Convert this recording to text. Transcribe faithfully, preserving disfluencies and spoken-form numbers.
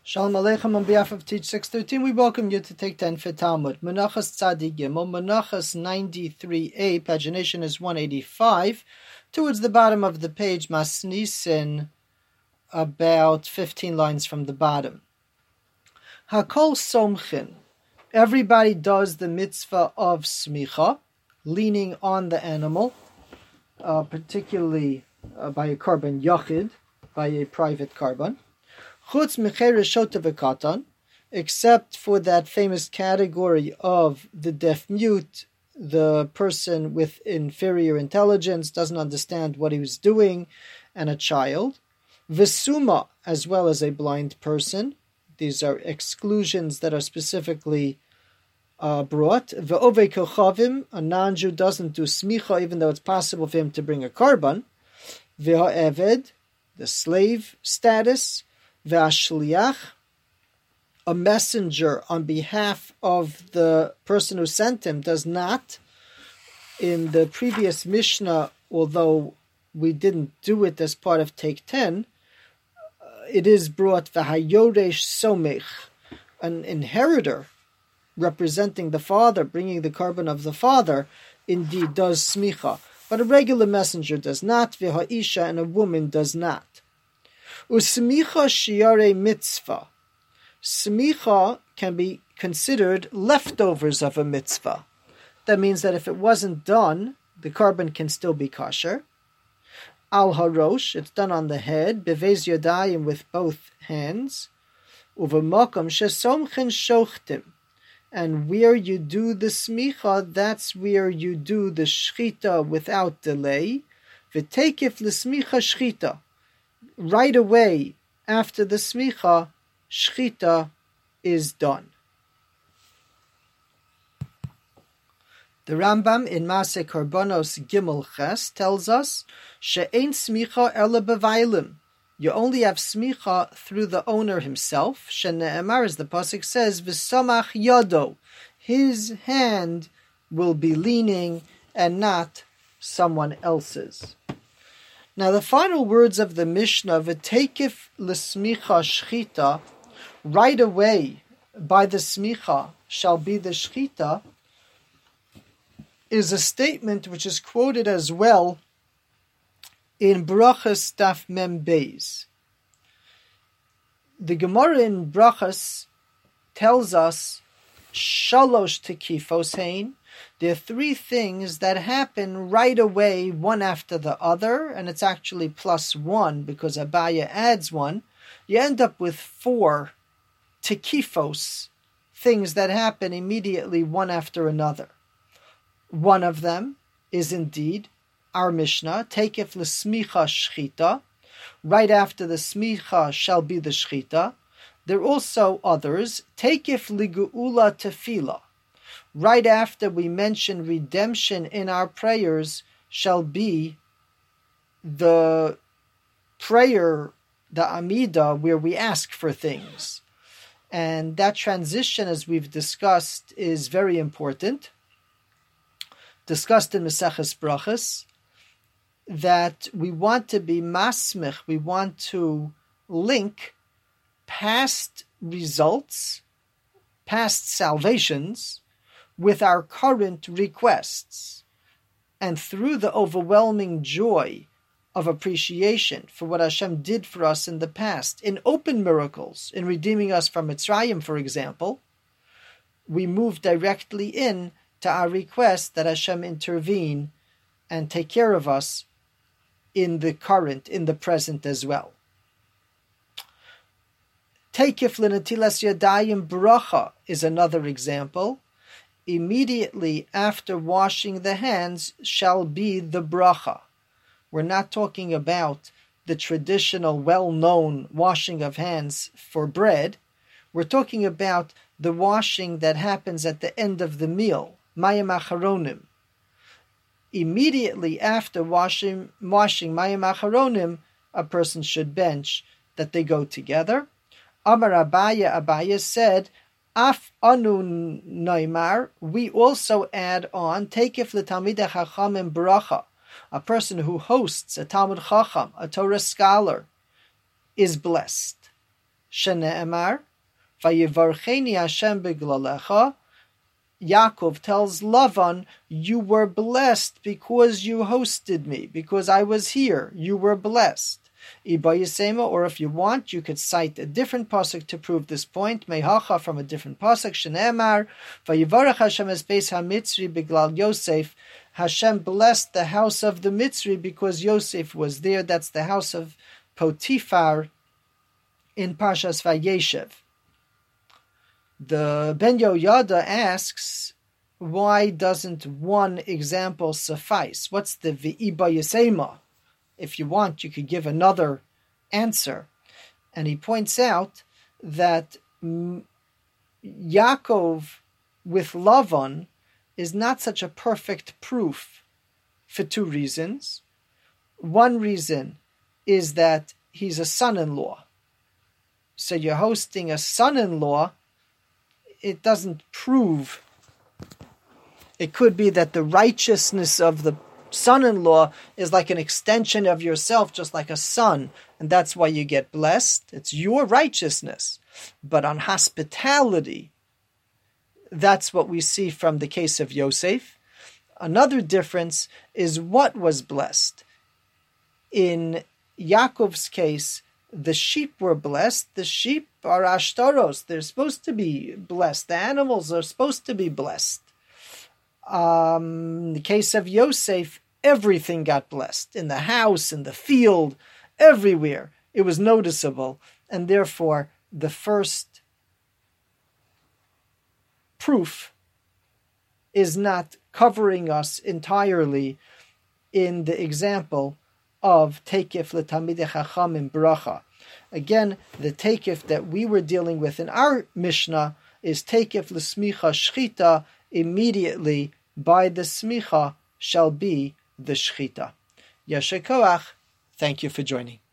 Shalom Aleichem. On behalf of Teach six thirteen, we welcome you to take ten for Talmud. Menachas Tzadi Gimel, Menachas ninety-three A, pagination is one eighty-five. Towards the bottom of the page, Masnisin, about fifteen lines from the bottom. Hakol Somchin. Everybody does the mitzvah of smicha, leaning on the animal, uh, particularly uh, by a korban yachid, by a private korban. Chutz mecheres shota v'katan, except for that famous category of the deaf-mute, the person with inferior intelligence, doesn't understand what he was doing, and a child. V'suma, as well as a blind person. These are exclusions that are specifically uh, brought. V'ovei kochavim, a non-Jew doesn't do smicha, even though it's possible for him to bring a korban. V'ha'eved, the slave status. V'ashliach, a messenger on behalf of the person who sent him, does not. In the previous Mishnah, although we didn't do it as part of Take ten, uh, it is brought v'hayoresh somech, an inheritor representing the father, bringing the korban of the father, indeed does smicha. But a regular messenger does not, v'ha'isha, and a woman does not. Usmicha shiare mitzvah. Smicha can be considered leftovers of a mitzvah. That means that if it wasn't done, the korban can still be kosher. Al harosh, it's done on the head. Bevez yadayim, with both hands. Uvamakom shesomchen shochtim. And where you do the smicha, that's where you do the shchita without delay. V'tekif l'smicha shchita. Right away after the smicha, shchita is done. The Rambam in Maseh Korbanos Gimel Ches tells us, she'ein smicha ela bevailim. You only have smicha through the owner himself. Shene'emar, as the pasuk says, v'samach yado. His hand will be leaning and not someone else's. Now the final words of the Mishnah, v'teikif l'smicha shchita, right away by the smicha shall be the shchita, is a statement which is quoted as well in Brachas Daf Mem Beis. The Gemara in Brachas tells us shalosh tekifos hein. There are three things that happen right away, one after the other, and it's actually plus one because Abaya adds one. You end up with four tekifos, things that happen immediately one after another. One of them is indeed our Mishnah, Teikif l'smicha shchita. Right after the smicha shall be the shchita. There are also others, Teikif ligu'ula tefila. Right after we mention redemption in our prayers shall be the prayer, the Amida, where we ask for things. And that transition, as we've discussed, is very important. Discussed in Maseches Brachas, that we want to be masmich, we want to link past results, past salvations, with our current requests. And through the overwhelming joy of appreciation for what Hashem did for us in the past, in open miracles, in redeeming us from Mitzrayim, for example, we move directly in to our request that Hashem intervene and take care of us in the current, in the present as well. Teikif l'netilas yadayim bracha is another example. Immediately after washing the hands shall be the bracha. We're not talking about the traditional, well-known washing of hands for bread. We're talking about the washing that happens at the end of the meal, mayim acharonim. Immediately after washing, washing mayim acharonim, a person should bench, that they go together. Amar Abaya, Abaya said, Af anu noimar, we also add on, Teikif l'talmidei chachamim bracha. A person who hosts a Talmud Chacham, a Torah scholar, is blessed. shene'emar, vayivarcheni Hashem beglalecha. Yaakov tells Lavan, you were blessed because you hosted me, because I was here. You were blessed. Ibayisema, or if you want, you could cite a different pasuk to prove this point. Mehacha from a different pasuk. Shene'emar, vayivarach Hashem es beis hamitzri beglal Yosef. Hashem blessed the house of the Mitzri because Yosef was there. That's the house of Potiphar in Parshas Vayeshev. The Ben Yoyada asks, why doesn't one example suffice? What's the V'iba Yisema? If you want, you could give another answer. And he points out that Yaakov with Lavan is not such a perfect proof for two reasons. One reason is that he's a son-in-law. So you're hosting a son-in-law, it doesn't prove. It could be that the righteousness of the son-in-law is like an extension of yourself, just like a son, and that's why you get blessed. It's your righteousness. But on hospitality, that's what we see from the case of Yosef. Another difference is what was blessed. In Yaakov's case, the sheep were blessed. The sheep are ashtaros. They're supposed to be blessed. The animals are supposed to be blessed. Um, in the case of Yosef, everything got blessed. In the house, in the field, everywhere. It was noticeable. And therefore, the first proof is not covering us entirely in the example of Teikif L'Tamidei Chachamim Bracha. Again, the Teikif that we were dealing with in our Mishnah is Teikif L'Smicha Shchita, immediately by the Smicha shall be the Shchita. Yasher Koach, thank you for joining.